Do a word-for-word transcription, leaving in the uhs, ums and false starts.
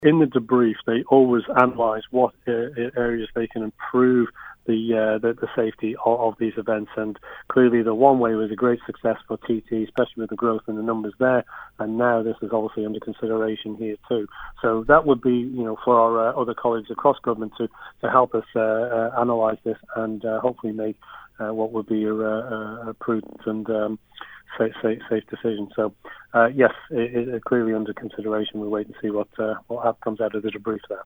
In the debrief, they always analyse what uh, areas they can improve the, uh, the the safety of, of these events. And clearly, the one way was a great success for T T, especially with the growth in the numbers there. And now this is obviously under consideration here too. So that would be, you know, for our uh, other colleagues across government to to help us uh, uh, analyse this and uh, hopefully make uh, what would be a, a, a prudent and um, safe, safe, safe decision. So uh, yes, it, it, clearly under consideration. We'll wait and see what uh, what comes out of the debrief there.